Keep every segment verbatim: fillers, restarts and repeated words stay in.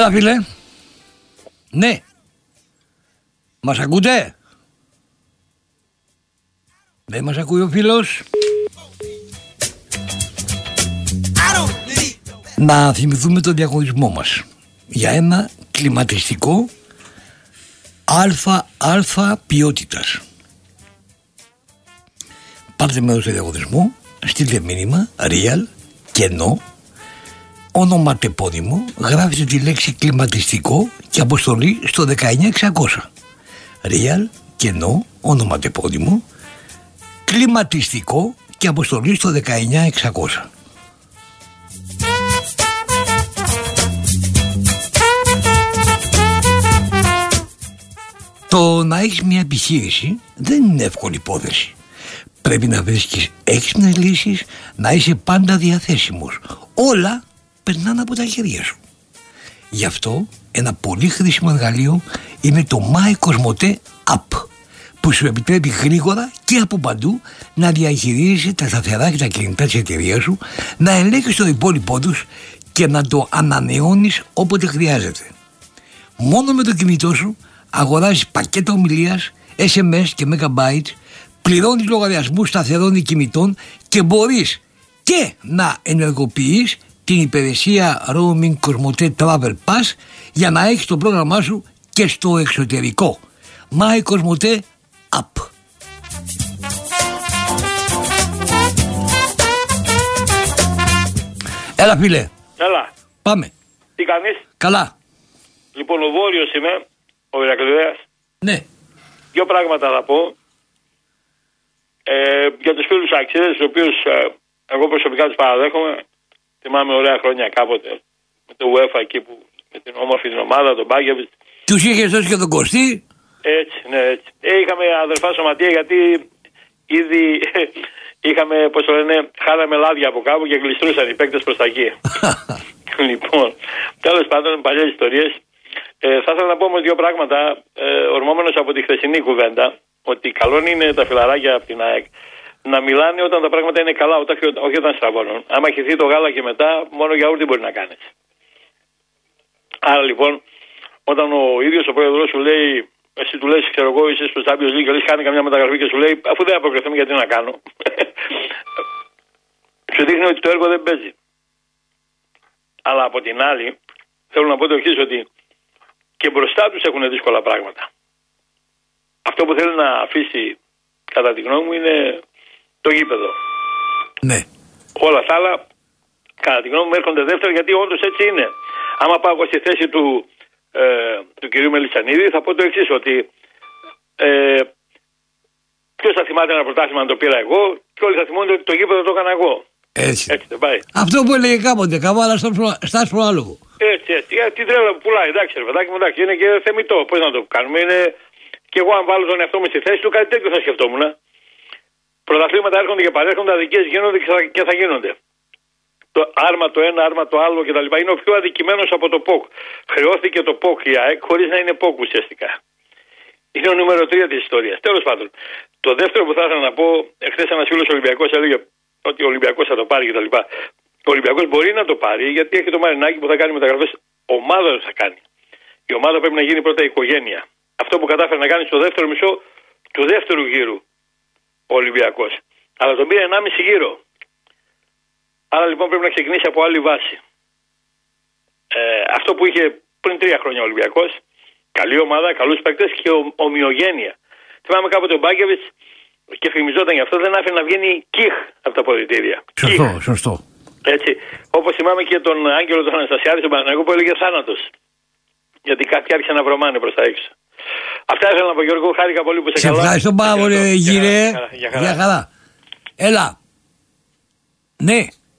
Έλα φίλε. Ναι. Μας ακούτε? Δεν μας ακούει ο φίλος. Να θυμηθούμε τον διαγωνισμό μας για ένα κλιματιστικό ΑΑ ποιότητας. Πάρτε μέρος στο διαγωνισμό, στείλτε μήνυμα real, κενό, ονοματεπώνυμο, γράφετε τη λέξη κλιματιστικό και αποστολή στο δεκαεννιά εξακόσια. Real, κενό, ονοματεπώνυμο, κλιματιστικό και αποστολή στο δεκαεννιά εξακόσια. Το να έχεις μια επιχείρηση δεν είναι εύκολη υπόθεση. Πρέπει να βρίσκεις έξυπνες λύσεις, να είσαι πάντα διαθέσιμος. Όλα περνάνε από τα χέρια σου. Γι' αυτό ένα πολύ χρήσιμο εργαλείο είναι το MyCosmote App, που σου επιτρέπει γρήγορα και από παντού να διαχειρίζεσαι τα σταθερά και τα κινητά της εταιρείας σου, να ελέγχεις το υπόλοιπό τους και να το ανανεώνεις όποτε χρειάζεται. Μόνο με το κινητό σου αγοράζεις πακέτα ομιλίας, ες εμ ες και Megabytes, πληρώνεις λογαριασμούς σταθερών κινητών και μπορείς και να ενεργοποιείς την υπηρεσία Roaming Cosmote Travel Pass για να έχεις το πρόγραμμά σου και στο εξωτερικό. MyCosmote App. Έλα φίλε. Έλα. Πάμε. Τι κάνεις? Καλά. Λοιπόν, ο Βόρειος είμαι, ο Ηρακλειδέας. Ναι. Δύο πράγματα θα πω. Ε, για τους φίλους αξίδες, τους οποίους ε, εγώ προσωπικά τους παραδέχομαι. Θυμάμαι ωραία χρόνια κάποτε με το UEFA εκεί που με την όμορφη την ομάδα, τον Μπάγκεβιτς. Τους είχες δώσει και τον Κωστή. Έτσι, ναι, έτσι. Ε, είχαμε αδερφά σωματεία γιατί ήδη είχαμε, πώς το λένε, χάλαμε λάδια από κάπου και γλιστρούσαν οι παίκτες προς τα εκεί. Λοιπόν, τέλος πάντων, παλιές ιστορίες. Ε, θα ήθελα να πω όμως δύο πράγματα, ε, ορμόμενος από τη χθεσινή κουβέντα, ότι καλό είναι τα φιλαράκια από την ΑΕΚ να μιλάνε όταν τα πράγματα είναι καλά, όχι όταν στραβώνουν. Άμα χυθεί το γάλα και μετά, μόνο γιαούρτι μπορεί να κάνεις. Άρα λοιπόν, όταν ο ίδιος ο πρόεδρος σου λέει, εσύ του λες, ξέρω εγώ, είσαι στο Champions League και λες κάνει καμιά μεταγραφή και σου λέει, αφού δεν αποκριθούμε, γιατί να κάνω. Σου δείχνει ότι το έργο δεν παίζει. Αλλά από την άλλη, θέλω να πω το εξής, ότι και μπροστά τους έχουν δύσκολα πράγματα. Αυτό που θέλει να αφήσει, κατά τη γνώμη μου, είναι το γήπεδο. Ναι. Όλα τα άλλα, κατά τη γνώμη μου, έρχονται δεύτερα, γιατί όντως έτσι είναι. Άμα πάω εγώ στη θέση του, ε, του κυρίου Μελισσανίδη, θα πω το εξής, ότι ε, ποιος θα θυμάται ένα πρωτάθλημα να το πήρα εγώ, και όλοι θα θυμούνται ότι το γήπεδο το έκανα εγώ. Έτσι. Έτσι δεν πάει. Αυτό που έλεγε κάποτε, καβάλα στα άσπρο άλογο. Έτσι, έτσι. Για την τρέλα που πουλάει, εντάξει, ρε παιδάκι μου, εντάξει, είναι και θεμιτό. Πώς να το κάνουμε, είναι. Και εγώ, αν βάλω τον εαυτό μου στη θέση του, κάτι τέτοιο θα σκεφτόμουν. Πρωταθλήματα έρχονται και παρέρχονται, αδικίες γίνονται και θα γίνονται. Το άρμα το ένα, άρμα το άλλο κτλ. Είναι ο πιο αδικημένος από το ΠΟΚ. Χρεώθηκε το ΠΟΚ η ΑΕΚ χωρίς να είναι ΠΟΚ ουσιαστικά. Είναι ο νούμερο τρία της ιστορίας. Τέλος πάντων, το δεύτερο που θα ήθελα να πω, εχθές ένας φίλος Ολυμπιακός έλεγε ότι ο Ολυμπιακός θα το πάρει κτλ. Ο Ολυμπιακός μπορεί να το πάρει γιατί έχει το Μαρινάκι που θα κάνει μεταγραφές. Ομάδα θα κάνει. Η ομάδα πρέπει να γίνει πρώτα οικογένεια. Αυτό που κατάφερε να κάνει στο δεύτερο μισό του δεύτερου γύρου ο Ολυμπιακός. Αλλά τον πήρε ενάμιση γύρο. Άρα λοιπόν πρέπει να ξεκινήσει από άλλη βάση. Ε, αυτό που είχε πριν τρία χρόνια ο Ολυμπιακός, καλή ομάδα, καλούς παίκτες και ομοιογένεια. Θυμάμαι κάποτε ο Μπάγκεβιτς και φημιζόταν γι' αυτό, δεν άφηνε να βγαίνει κιχ από τα ποδητήρια. Σωστό, κιχ. Σωστό. Έτσι. Όπως θυμάμαι και τον Άγγελο τον Αναστασιάδη στον Παναθηναϊκό που έλεγε θάνατος. Γιατί κάποιοι άρχισαν να βρωμάνε προς τα έξω. Αυτά ήθελα να πω, Γιώργο, χάρηκα πολύ που σε καλά. Σε ευχαριστώ πάρα πολύ, γύρε. Για χαρά. Έλα. Ναι.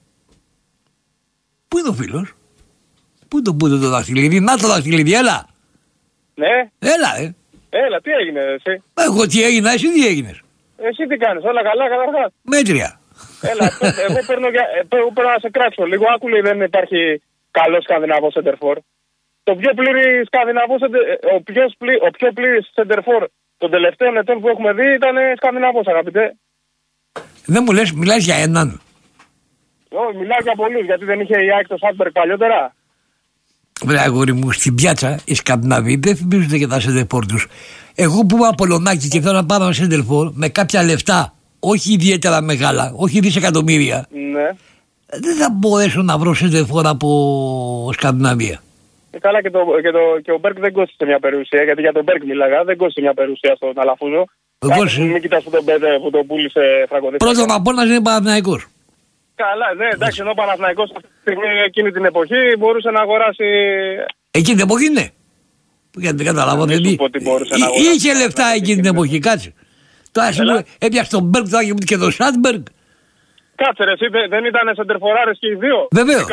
Πού είναι ο φίλος? Πού είναι το, πού είναι το δαχτυλίδι? Να το δαχτυλίδι, έλα. Ναι. Έλα, ε. Έλα, τι έγινε εσύ? Εγώ τι έγινα, εσύ τι έγινες? Εσύ τι κάνεις, όλα καλά καταρχάς? Μέτρια. Έλα, εγώ παίρνω, για, παίρνω να σε κράξω λίγο. Άκουλε, δεν υπάρχει καλό σκανδιναβό σεντερφόρ. Το πιο πλήρη σκανδιναβό, ο πιο, πλή, ο πιο πλήρης σεντερφόρ των τελευταίων ετών που έχουμε δει ήταν σκανδιναβός, αγαπητέ. Δεν μου λες, μιλάς για έναν? Όχι, μιλάω για πολλούς, γιατί δεν είχε η ΑΕΚ το Σάντμπεργκ παλιότερα. Βρε αγόρι μου, στην πιάτσα οι Σκανδιναβοί δεν θυμίζονται για τα σέντερφορ τους. Εγώ που είμαι Απολωνάκι και θέλω να πάρω ένα σέντερφορ με κάποια λεφτά, όχι ιδιαίτερα μεγάλα, όχι δισεκατομμύρια, Ναι. δεν θα μπορέσω να βρω σέντερφορ από Σκανδιναβία. Ε, καλά και, το, και, το, και ο Μπέρκ δεν κόστησε μια περιουσία, γιατί για τον Μπέρκ μιλάγα, δεν κόστησε μια περιουσία στον Αλαφούζο. Κόστησε. Μην κοιτάς που τον, που τον πούλησε φραγκοδίθια. Πρώτον απ' όλα είναι Παναθηναϊκός. Καλά, ναι, εντάξει, ενώ ο Παναθηναϊκός αυτή τη στιγμή εκείνη την εποχή μπορούσε να αγοράσει. Εκείνη την εποχή ναι. Γιατί δεν καταλάβω, δεν είχε. Είχε λεφτά εκείνη την εποχή, κάτσε. Τώρα εσύ έπιασε τον Μπέρκ και τον Σάντμπεργκ. Κάτσε, ρε, εσύ δεν ήταν σεντερφοράρες και οι δύο. Βεβαίως.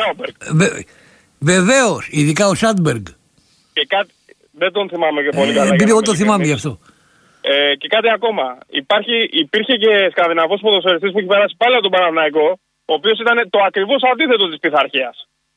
Βεβαίως, ειδικά ο Σάντμπεργκ. Και κάτι. Δεν τον θυμάμαι και πολύ καλά. Επειδή εγώ το θυμάμαι γι' αυτό. Ε, και κάτι ακόμα. Υπάρχει, υπήρχε και Σκανδιναβός ποδοσφαιριστής που έχει περάσει πάλι από τον Παναθηναϊκό, ο οποίος ήταν το ακριβώς αντίθετο της πειθαρχίας.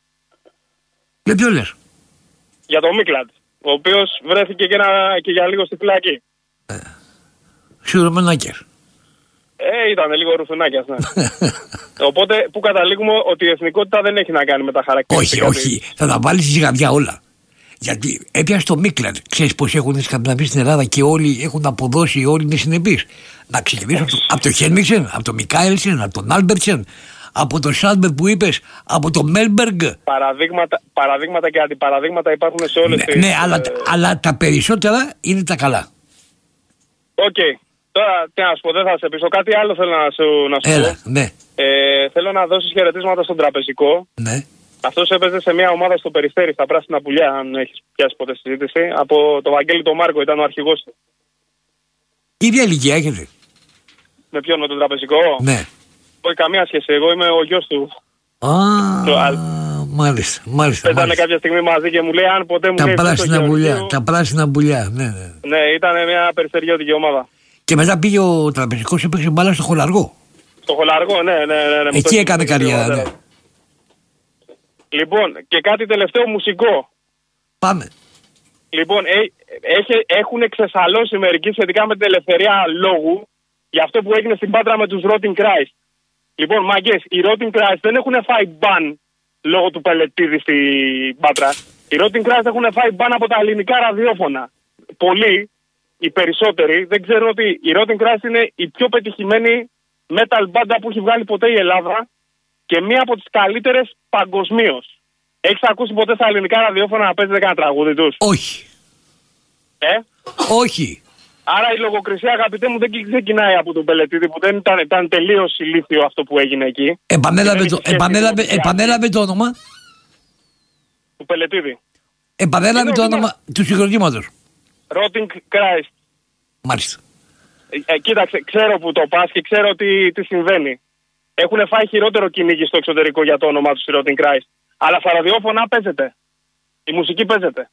Για ποιο λες? Για τον Μίκλαντ, ο οποίος βρέθηκε και, ένα, και για λίγο στη φυλακή. Ε, Σιουρομενάκιας. Ε, ήταν λίγο ρουθουνάκιας, ναι. Οπότε, που καταλήγουμε ότι η εθνικότητα δεν έχει να κάνει με τα χαρακτηριστικά. Όχι, όχι. Θα τα βάλεις στη ζυγαριά όλα. Γιατί έπιασε το Μίκλαντ. Ξέρεις πως έχουν Σκανδιναβοί στην Ελλάδα και όλοι έχουν αποδώσει, όλοι είναι συνεπείς. Να ξεκινήσω από το, από το Χένριξεν, από το Μικάελσεν, από τον Άλμπερτσεν, από τον Σάντμπερ που είπες, από τον Μέλμπεργκ. Παραδείγματα, παραδείγματα και αντιπαραδείγματα υπάρχουν σε όλες ναι, τις... Ναι, αλλά, ε... αλλά τα περισσότερα είναι τα καλά. Οκ. Okay. Τώρα, τι να σου πω, δεν θα σε πείσω. Κάτι άλλο θέλω να σου, να σου Έλα, πω. Ναι. Ε, θέλω να δώσεις χαιρετίσματα στον Τραπεζικό. Ναι. Αυτός έπαιζε σε μια ομάδα στο Περιστέρι, στα Πράσινα Πουλιά, αν έχεις πιάσει ποτέ συζήτηση. Από το Βαγγέλη τον Μάρκο, ήταν ο αρχηγός του. Ίδια ηλικία έχετε? Με ποιον, με τον Τραπεζικό? Ναι. Όχι, καμία σχέση. Εγώ είμαι ο γιος του. Α, μάλιστα, μάλιστα. Πέτανε κάποια στιγμή μαζί και μου λέει, αν ποτέ μου τα λέει... Πράσινα πουλιά, τα πράσινα πουλιά, ναι, ναι. Ναι, ήταν μια περιστεριώτικη ομάδα. Και μετά πήγε ο Τραπεζικός, έπαιξε μπάλα στο Χολαργό. Στο Χολαργό, ναι, ναι, ναι. ναι εκεί έκανε καριέρα, ναι. Λοιπόν, και κάτι τελευταίο μουσικό. Πάμε. Λοιπόν, ε, έχει, έχουν εξεσαλώσει μερικοί σχετικά με την ελευθερία λόγου για αυτό που έγινε στην Πάτρα με τους Rotting Christ. Λοιπόν, μάγκες, οι Rotting Christ δεν έχουν φάει μπαν λόγω του Πελετίδη στην Πάτρα. Οι Rotting Christ έχουν φάει μπαν από τα ελληνικά ραδιόφωνα. Πολλοί, οι περισσότεροι, δεν ξέρουν ότι οι Rotting Christ είναι η πιο πετυχημένη metal μπάντα που έχει βγάλει ποτέ η Ελλάδα και μία από τις καλύτερες παγκοσμίως. Έχεις ακούσει ποτέ στα ελληνικά ραδιόφωνα να παίζετε κανένα τραγούδι τους? Όχι. Ε? Όχι. Άρα η λογοκρισία, αγαπητέ μου, δεν ξεκινάει από τον Πελετίδη που δεν ήταν, ήταν τελείως ηλίθιο αυτό που έγινε εκεί. Επανέλαβε το, επανέλαβε, επανέλαβε το όνομα. Του Πελετίδη. Επανέλαβε το όνομα μα... του συγκροτήματος. Rotting Christ. Μάλιστα. Ε, ε, κοίταξε, ξέρω που το πας και ξέρω τι, τι συμβαίνει. Έχουν φάει χειρότερο κυνήγι στο εξωτερικό για το όνομα του Rotting Christ. Αλλά στα ραδιόφωνα παίζεται. Η μουσική παίζεται.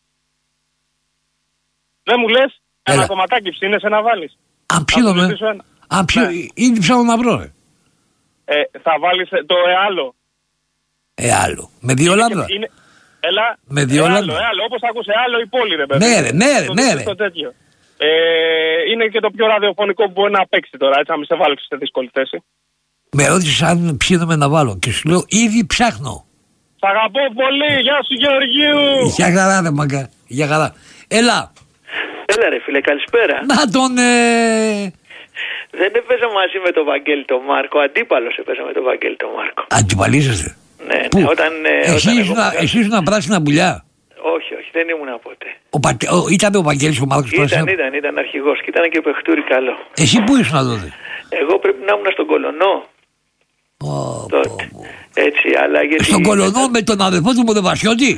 Δεν μου λες, ένα κομματάκι ψήνεσαι να βάλεις. Αν ψήνομαι, αν ψήνω, ναι. Ήδη ψάχνω να βρω. Ε. Ε, θα βάλεις το εάλο. Εάλο. Με δύο λάμδα. Είναι... Έλα, με δύο εάλο, λάμδα. Εάλο, όπως άκουσε εάλο η πόλη, ρε παιδί. Ναι, ρε, ναι, ρε, ναι, ρε. Ε, είναι και το πιο ραδιοφωνικό που μπορεί να παίξει τώρα, έτσι, να μην σε βάλω σε δύσκολη θέση. Με ρώτησε αν ψήνομαι να βάλω και σου λέω ήδη ψάχνω. Σ' αγαπώ πολύ, γεια σου Γεωργίου. Γεια χαρά, ρε μαγκά, γεια χαρά. Έλα. Έλα ρε φίλε, καλησπέρα. Να τον... Ε... Δεν έπαιζα μαζί με τον Βαγγέλη τον Μάρκο, αντίπαλος έπαιζα με τον Βαγγέλη τον Μάρκο. Αντιπαλίζεστε? Ναι, ναι, όταν... Εσύ όταν ήσουν, εγώ... εσύ ήσουν πράσινα πουλιά? Όχι, όχι, δεν ήμουν ποτέ. Ο Πατε... ο, ήταν ο Βαγγέλης ο Μάρκος ήταν, πράσινα? Ήταν, ήταν αρχηγός και ήταν και παιχτούρι καλό. Εσύ πού ήσουν τότε? Εγώ πρέπει να ήμουν στον Κολονό. Oh, τότε. Oh, oh. Έτσι, αλλά γιατί... Στον Κολονό με τον αδερφό του Μονεβασιώτη?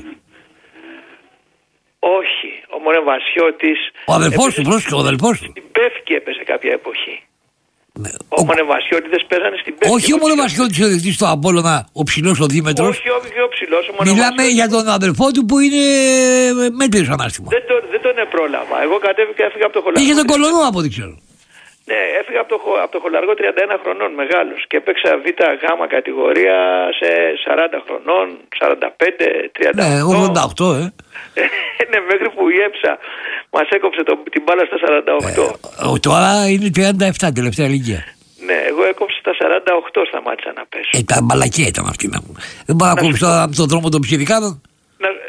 Όχι, ο Μονεβασιώτης... Ο αδελφός του, πρόσεχε, ο αδελφός του. Στην Πεύκη έπαιζε κάποια εποχή. Ναι. Ο, ο... Μονεβασιώτηδες παίζανε στην Πεύκη. Όχι ο Μονεβασιώτης ο δευτής στο Απόλλωνα, ο ψηλός ο Δήμετρος. Όχι, όχι ο ψηλός ο Μονεβασιώτης. Μιλάμε για τον αδελφό του που είναι μέτριος ανάστημα. Δεν, το, δεν τον πρόλαβα. Εγώ κατέβηκα, έφυγα από το Χολαργό. Είχε τον Κολονό από ό,τι ξέρω. Ναι, έφυγα από το, από το Χολαργό τριάντα ένα χρονών, μεγάλος. Και έπαιξα β' γ κατηγορία σε σαράντα χρονών, σαράντα πέντε, τριάντα οκτώ. Ναι, ογδόντα οκτώ, ε. Ναι, μέχρι που η έψα μας έκοψε το, την μπάλα στα σαράντα οκτώ. Ε, τώρα είναι τριάντα επτά, τελευταία ηλικία. Ναι, εγώ έκοψα στα σαράντα οκτώ, σταμάτησα να πέσω. Ε, τα μπαλακία ήταν αυτή να πούμε. Δεν μπορώ να κόψω τώρα από τον δρόμο των ψηφικάδων. Ε,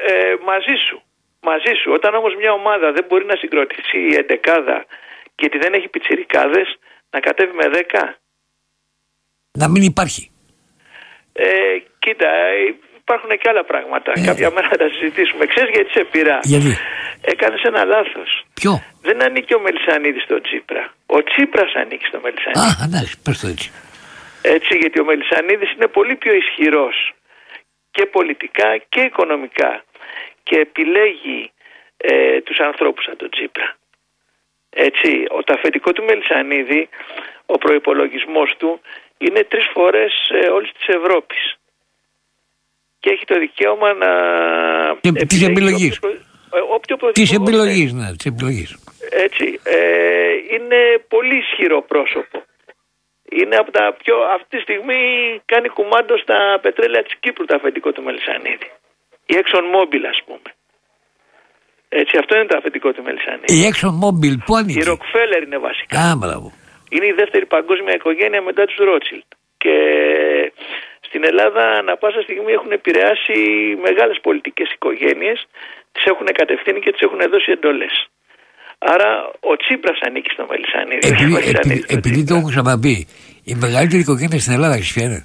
μαζί σου. Μαζί σου. Όταν όμως μια ομάδα δεν μπορεί να συγκροτήσει η εντεκάδα γιατί δεν έχει πιτσιρικάδες, να κατέβει με δέκα. Να μην υπάρχει. Ε, κοίτα, υπάρχουν και άλλα πράγματα. Ε, Κάποια μέρα θα τα συζητήσουμε. Ξέρεις γιατί σε πειρά? Γιατί? Έκανες ένα λάθος. Ποιο? Δεν ανήκει ο Μελισσανίδης στον Τσίπρα. Ο Τσίπρας ανήκει στο Μελισσανίδη. Α, εντάξει, πες το έτσι. Έτσι, γιατί ο Μελισσανίδης είναι πολύ πιο ισχυρός και πολιτικά και οικονομικά και επιλέγει ε, τους ανθρώπους σαν τον Τσίπρα. Έτσι, το αφεντικό του Μελισσανίδη, ο προϋπολογισμός του είναι τρεις φορές ε, όλης της Ευρώπης. Και έχει το δικαίωμα να... Και της επιλογής. Της επιλογής, ναι, της επιλογής. Έτσι, ε, είναι πολύ ισχυρό πρόσωπο. Είναι από τα πιο... Αυτή τη στιγμή κάνει κουμάντο στα πετρέλαια της Κύπρου το αφεντικό του Μελισσανίδη. Η Exxon Mobil, ας πούμε. Έτσι, αυτό είναι το αφεντικό του Μελισσανίδη. Η Exxon Mobil, πού ανήκει? Η Rockefeller είναι βασικά. Α, μπράβο. Είναι η δεύτερη παγκόσμια οικογένεια μετά τους Rothschild. Και στην Ελλάδα, ανά πάσα στιγμή έχουν επηρεάσει μεγάλες πολιτικές οικογένειες, τις έχουν κατευθύνει και τις έχουν δώσει εντολές. Άρα ο Τσίπρας ανήκει στο Μελισσανίδη. Επειδή, επειδή, επειδή το έχω ξαναπεί, η μεγαλύτερη οικογένεια στην Ελλάδα ξέρεις ποια είναι?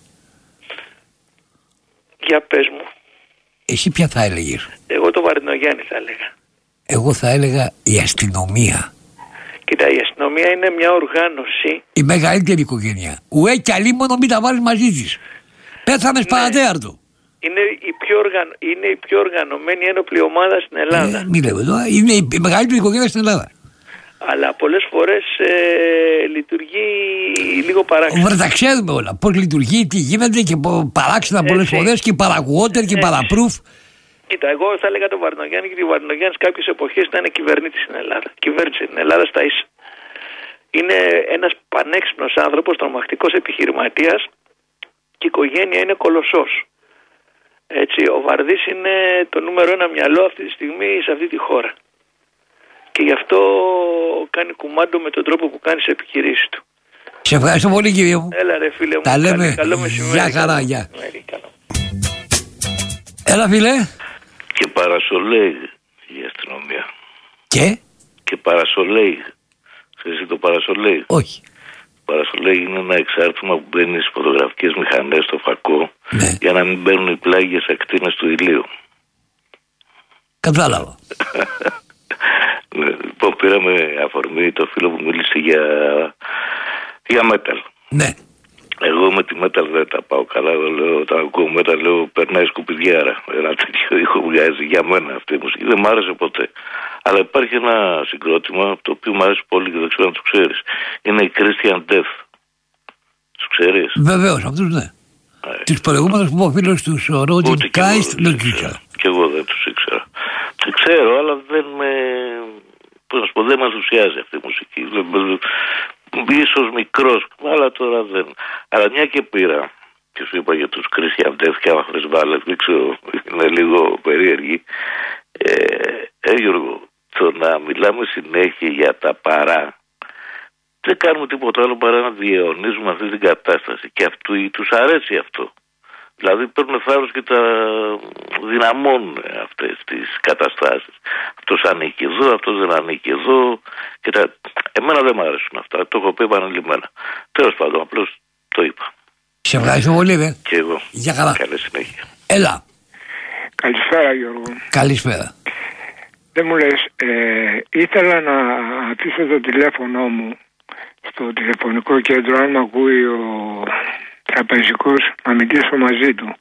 Για πες μου. Εσύ ποια θα έλεγες? Εγώ το Βαρδινογιάννη θα έλεγα. Εγώ θα έλεγα η αστυνομία. Κοίτα, η αστυνομία είναι μια οργάνωση. Η μεγαλύτερη οικογένεια. Ουέ κι αλλήμον μην τα βάλεις μαζί της. Πέθανες ναι. παρατέαρτο. Είναι η, πιο οργαν... είναι η πιο οργανωμένη ένοπλη ομάδα στην Ελλάδα. Ε, μη λέμε τώρα. Είναι η μεγαλύτερη οικογένεια στην Ελλάδα. Αλλά πολλές φορές ε, λειτουργεί λίγο παράξενα. Βρε, τα ξέρουμε όλα. Πώς λειτουργεί, τι γίνεται και παράξενα πολλές φορές και παρακουότερ και παραπρούφ. Κοίτα, εγώ θα έλεγα τον Βαρδινογιάννη, γιατί ο Βαρδινογιάννης κάποιες εποχές ήταν κυβερνήτης στην Ελλάδα. Κυβέρνησε την Ελλάδα στα ίσα. Είναι ένας πανέξυπνος άνθρωπος, τρομακτικός επιχειρηματίας και η οικογένεια είναι κολοσσός. Έτσι, ο Βαρδής είναι το νούμερο ένα μυαλό αυτή τη στιγμή σε αυτή τη χώρα. Και γι' αυτό κάνει κουμάντο με τον τρόπο που κάνει σε επιχειρήσεις του. Σε ευχαριστώ πολύ, κύριε μου. Έλα ρε φίλε μου. Τα λέμε. Καλό μεσημέρι. Γεια χαρά, γεια. Έλα φίλε. Και παρασολέγ η αστυνομία. Και? Και παρασολέγ. Ξέρεις το παρασολέγ? Όχι. Παρασολέγ είναι ένα εξάρτημα που μπαίνει στις φωτογραφικές μηχανές στο φακό, ναι, για να μην μπαίνουν οι πλάγιες ακτίνες του ηλίου. Κατάλαβα. Ναι, λοιπόν, πήραμε αφορμή το φίλο που μίλησε για, για metal. Ναι. Εγώ με τη metal δεν τα πάω καλά. Λέω, όταν ακούω metal λέω περνάει σκουπιδιάρα. Ένα τέτοιο ήχο βγάζει για μένα αυτή η μουσική. Δεν μ' άρεσε ποτέ. Αλλά υπάρχει ένα συγκρότημα το οποίο μου αρέσει πολύ και δεν ξέρω αν το ξέρεις. Είναι η Christian Death. Τους ξέρεις? Βεβαίως, αυτούς ναι. Ε, τους προηγούμενους που ο φίλος τους ο Ρόντιν Κάιστ δεν τους ήξερα. Και εγώ δεν τους ήξερα. Δεν ξέρω, αλλά δεν με... Πώς να σου πω, δεν με ενθουσιάζει αυτή η μουσική. Ίσως μικρός, αλλά τώρα δεν. Αλλά μια και πήρα και σου είπα για τους Christian Death και άμα χρες βάλες, δεν ξέρω, είναι λίγο περίεργη. Ε, ε, Γιώργο, το να μιλάμε συνέχεια για τα παρά, δεν κάνουμε τίποτα άλλο παρά να διαιωνίζουμε αυτή την κατάσταση. Και αυτού, τους αρέσει αυτό. Δηλαδή παίρνουν θάρρος και τα δυναμώνουν αυτές τις καταστάσεις. Αυτός ανήκει εδώ, αυτός δεν ανήκει εδώ. Και τα... Εμένα δεν μου αρέσουν αυτά. Το έχω πει επανειλημμένα. Τέλος πάντων, απλώς το είπα. Σε ευχαριστώ πολύ, δε. Και εγώ. Για καλά. Καλή συνέχεια. Έλα. Καλησπέρα, Γιώργο. Καλησπέρα. Δεν μου λες, ε, ήθελα να αφήσω το τηλέφωνο μου στο τηλεφωνικό κέντρο, αν με ακούει ο τραπεζικός, να μιλήσω μαζί του.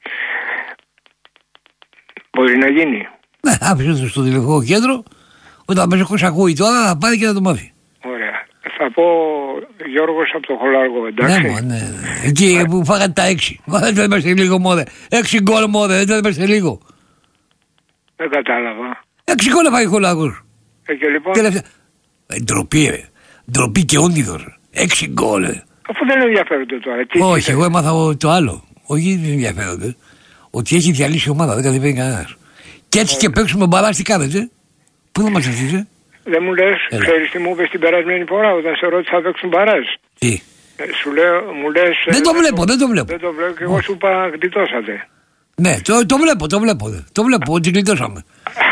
Μπορεί να γίνει? Ναι, άφησε το στο τηλεφωνικό κέντρο. Ο τραπεζικός ακούει τώρα, θα πάρει και θα το μάθει. Ωραία. Θα πω Γιώργος από το Χολαργό, εντάξει? Ναι, ναι, ναι. Εκεί που φάγατε τα έξι. Δεν το είμαστε λίγο, μόδε. Έξι γκολ, μόδε. Δεν το είμαστε λίγο. Δεν κατάλαβα. Έξι γκολ φάγει ο Χολαργός. Ε, και λοιπόν... Τελευταία... Ε, ντροπή, ρε. Ντροπή και όνειδος. Έξι γκολ, ρε. Αφού δεν ενδιαφέρονται τώρα. Τι όχι, τι εγώ έμαθα το άλλο. Όχι, δεν ενδιαφέρονται. Ότι έχει διαλύσει η ομάδα, δεν κατεβαίνει κανένας. Και έτσι και παίξουμε μπαλά, τι κάνετε? Πού θα μας αφήσει? Δεν μου λες, ξέρεις τι μου είπες την περασμένη φορά όταν σε ρώτησα θα παίξουν μπαράζ? Τι? Ε, σου λέω, μου λες... Δεν το βλέπω, δεν το βλέπω. Δεν το βλέπω και εγώ σου είπα γλιτώσατε. Ναι, το, το βλέπω, το βλέπω. Το βλέπω ότι γλιτώσαμε.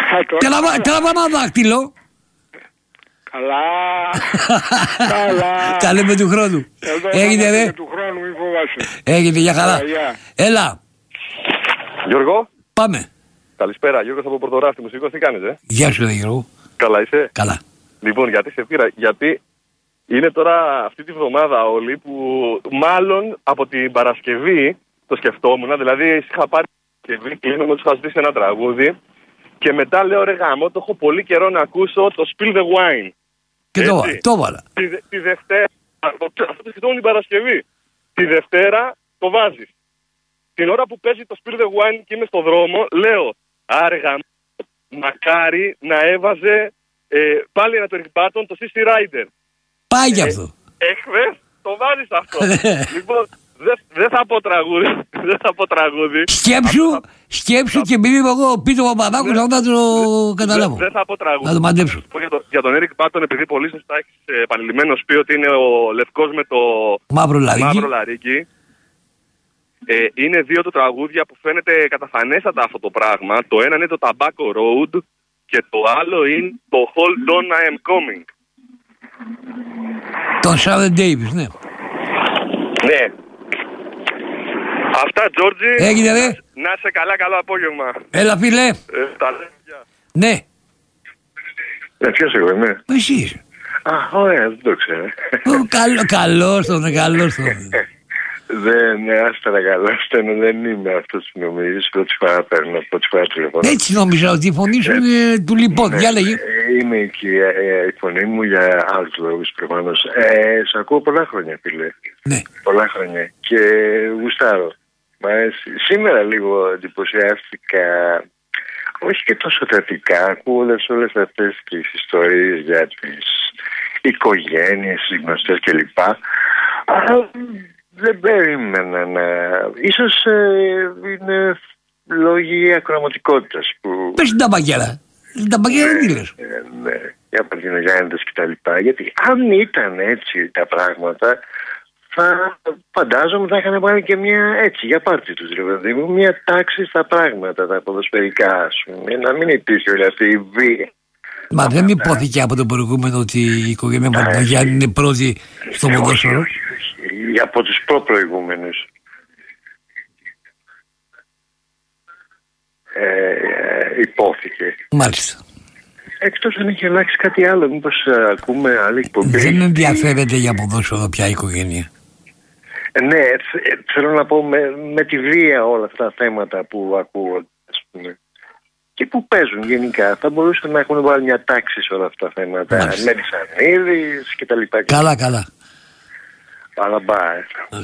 Τραβά ένα δάχτυλο. Καλά. Καλά. Τα λέμε του χρόνου. Έγινε ρε. Του χρόνου, μην φοβάσαι. Έγινε, για χαρά. Έλα. Γιώργο. Πάμε. Καλησπέρα, Γιώργος από Πορτοράστη, μουσικός, τι κάνεις, ε? Γεια σου, ρε Γιώργο. Καλά είσαι? Καλά. Λοιπόν, γιατί σε πήρα, γιατί είναι τώρα αυτή τη βδομάδα όλοι που μάλλον από την Παρασκευή το σκεφτόμουν, δηλαδή είχα πάρει την Παρασκευή, κλείνω, τους είχα ζητήσει ένα τραγούδι και μετά λέω ρε γάμο, το έχω πολύ καιρό να ακούσω το Spill the Wine. Και το, το βάλα. Τη, τη Δευτέρα, αυτό το σκεφτόμουν την Παρασκευή, τη Δευτέρα το βάζεις. Την ώρα που παίζει το Spill the Wine και είμαι στο δρόμο, λέω άργα, μακάρι να έβαζε ε, πάλι ένα το Rick Barton το σι σι Rider. Πάει γι' αυτό. Ε, εχθές το βάζεις αυτό. Λοιπόν, δεν δε θα πω τραγούδι. Δεν θα πω τραγούδι. Σκέψου, σκέψου και επειδή είμαι εγώ Πίτρο Παπαδάκου να το καταλάβω. Δεν θα πω τραγούδι. Να το μαντέψω. Για, το, για τον Eric Barton, επειδή πολύ σωστά έχεις επανειλημμένος πει ότι είναι ο λευκός με το μαύρο λαρίκι. Μαύρο λαρίκι. Ε, είναι δύο του τραγούδια που φαίνεται καταφανέστατα αυτό το πράγμα. Το ένα είναι το Tobacco Road και το άλλο είναι το Hold On I Am Coming. Τον Σάβεν Ντέιβις, ναι. Ναι. Αυτά, Τζόρτζι. Έγινε, ρε. Να είσαι καλά, καλό απόγευμα. Έλα, φίλε. Ε, τα λέμε. Ναι. Ε, ποιος εγώ είμαι? Εσύ είσαι. Α, ωραία, δεν το ξέρω. Καλό, καλώς τον, καλώς τον. Δεν, άστα να καλώστε, δεν είμαι αυτός που νομίζεις, πρώτη φορά παίρνω, πρώτη φορά τηλεφωνώ. Έτσι νόμιζα ότι η φωνή σου είναι του λοιπόν, ναι, διάλεγε. Είμαι η, κυρία, η φωνή μου για άλλους λόγους προφανώς. Ε, σ' ακούω πολλά χρόνια, φίλε. Ναι. Πολλά χρόνια και γουστάρω. Μ' αρέσει. Σήμερα λίγο εντυπωσιάστηκα, όχι και τόσο θετικά, ακούγοντας όλες αυτές τις ιστορίες για τις οικογένειες, τις γνωστές κλπ. Αλλά δεν περίμενα να... Ίσως ε, είναι λόγοι ακροματικότητας που... Πες την ταμπακέρα. Την ταμπακέρα δεν τη λες. Ε, ναι, για παρτινογιάννητες και τα λοιπά. Γιατί αν ήταν έτσι τα πράγματα, θα φαντάζομαι θα είχαν πάρει και μια έτσι για πάρτι τους, δηλαδή, μια τάξη στα πράγματα, τα ποδοσφαιρικά, ας πούμε, να μην υπήρχε όλη αυτή η βία. Μα δεν υπόθηκε από τον προηγούμενο ότι η οικογένεια Παρτινογιάννη είναι πρώτη στο ποδόσφαιρο? Από τους προ-προηγούμενους. Ε, υπόθηκε. Μάλιστα. Εκτός αν έχει αλλάξει κάτι άλλο, μήπως uh, ακούμε άλλη εκπομπή. Δεν ενδιαφέρεται για ποδόσφαιρο πια η οικογένεια. Ε, ναι, θ, θέλω να πω με, με τη βία όλα αυτά τα θέματα που ακούω, ας πούμε. Και που παίζουν γενικά. Θα μπορούσαν να έχουν βάλει μια τάξη σε όλα αυτά τα θέματα. Μελισσανίδης και τα λοιπά. Καλά, καλά. Αλλά μπάει.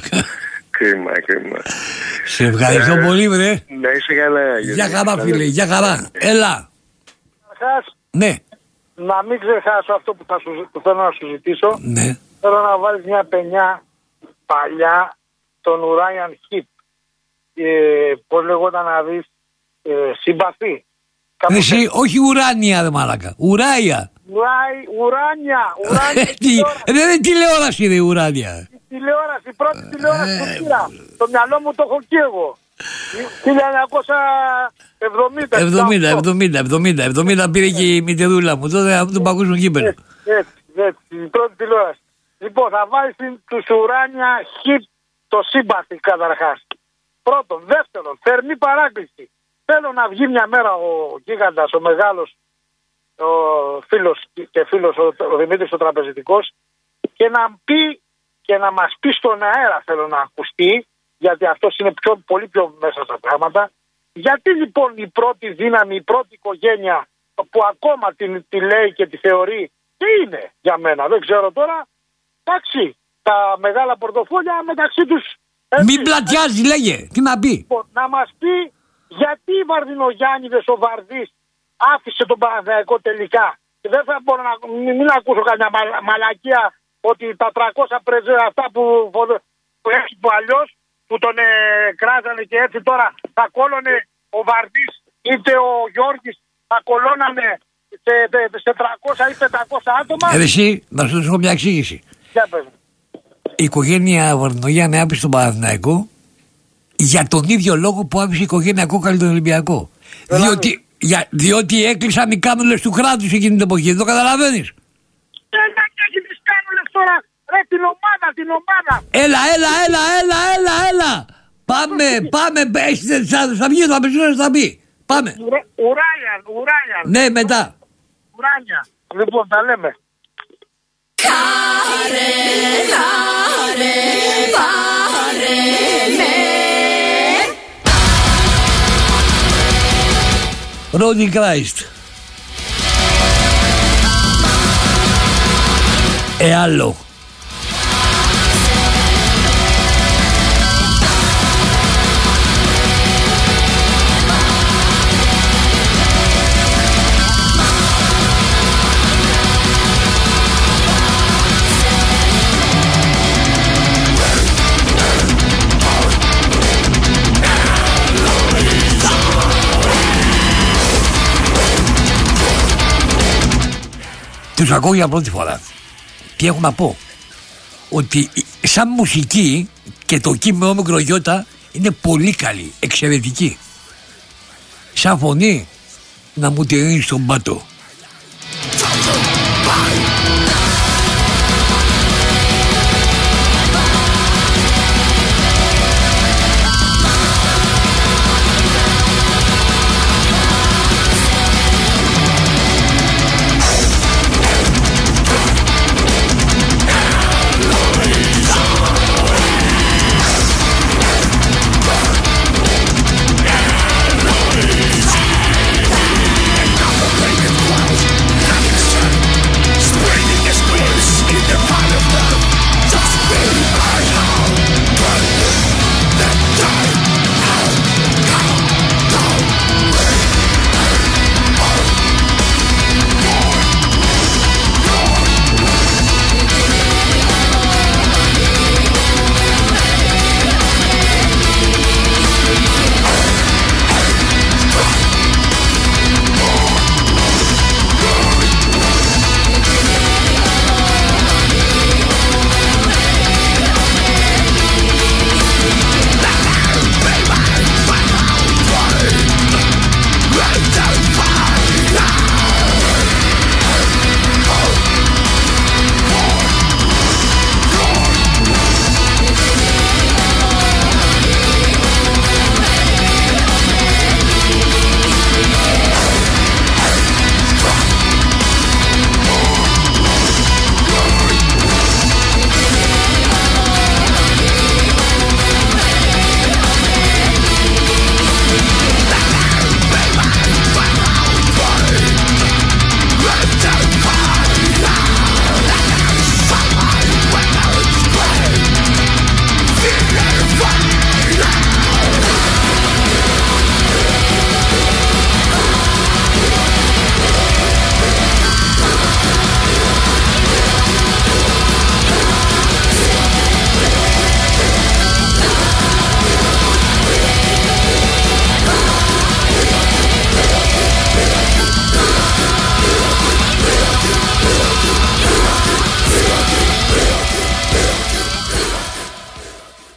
Κρίμα, κρίμα. Σε ευχαριστώ ε, πολύ, βρε. Να είσαι καλά. Γεια χαρά, φίλε, γεια χαρά. Έλα. Καταρχάς, ναι. Να μην ξεχάσω αυτό που, θα σου, που θέλω να σου ζητήσω. Ναι. Θέλω να βάλεις μια πενιά παλιά, τον Uriah Heep. Ε, πώς λεγόταν να δεις, ε, συμπαθή. Εσύ, όχι ουράνια, δε μάλακα. Ουράια. Ουράι, ουράνια. Ουράνια. Δεν είναι τηλεόραση, είναι ουράνια. Τηλεόραση, πρώτη τηλεόραση που πήρα. Το μυαλό μου το έχω και εγώ. χίλια εννιακόσια εβδομήντα. εβδομήντα, εβδομήντα, εβδομήντα, εβδομήντα πήρε και η μητερούλα μου. Τότε από τον παγκόσμιο κύπελλο. Έτσι, έτσι, η πρώτη τηλεόραση. Λοιπόν, θα βάλεις τους Ουράνια Χιπ το σύμπαθη καταρχάς. Πρώτον. Δεύτερον, θερμή παράκληση. Θέλω να βγει μια μέρα ο γίγαντας, ο μεγάλος, ο φίλος και φίλος, ο, ο Δημήτρης ο Τραπεζιτικός, και να πει και να μας πει στον αέρα, θέλω να ακουστεί, γιατί αυτός είναι πιο, πολύ πιο μέσα στα πράγματα. Γιατί λοιπόν η πρώτη δύναμη, η πρώτη οικογένεια που ακόμα την, τη λέει και τη θεωρεί, και είναι για μένα, δεν ξέρω τώρα, εντάξει, τα μεγάλα πορτοφόλια μεταξύ τους. Έτσι, μην πλατιάζει, λέγε, τι να πει. Λοιπόν, να μας πει γιατί οι Βαρδινογιάννηδες, ο Βαρδής άφησε τον Παναθηναϊκό τελικά. Και δεν θα μπορώ να μην, μην ακούσω καμιά μαλα, μαλακία ότι τα τριακόσια πρεζέ αυτά που, που έχει που αλλιώς που τον ε, κράζανε και έτσι τώρα θα κόλλωνε ο Βαρδής είτε ο Γιώργης θα κολλώνανε σε, σε τριακόσια ή πεντακόσια άτομα. Ε, εσύ, να σου δώσω μια εξήγηση. Για πες. Η οικογένεια Βαρδινογιάννη άφησε τον Παναθηναϊκό για τον ίδιο λόγο που άφησε η οικογένεια Κόκαλη τον Ολυμπιακό. Διότι, Για, διότι έκλεισαν οι κάνουλες του κράτους εκείνη την εποχή, δεν το καταλαβαίνεις. Έλα και τις κάνουλες τώρα, ρε την ομάδα, την ομάδα. Έλα, έλα, έλα, έλα, έλα, έλα. Πάμε, πάμε, θα βγει, θα πει, θα πει. Πάμε. Ουράιαν, Ουράιαν. Ναι, μετά. Ουράνια. Λοιπόν, τα λέμε. Πάρε, πάρε, πάρε με. Ρόνι Κράιστ. Ε, άλλο. Τους ακούω για πρώτη φορά. Τι έχω να πω? Ότι σαν μουσική και το κείμενο μικρογιώτα είναι πολύ καλή, εξαιρετική. Σαν φωνή να μου τηρείς τον πάτο.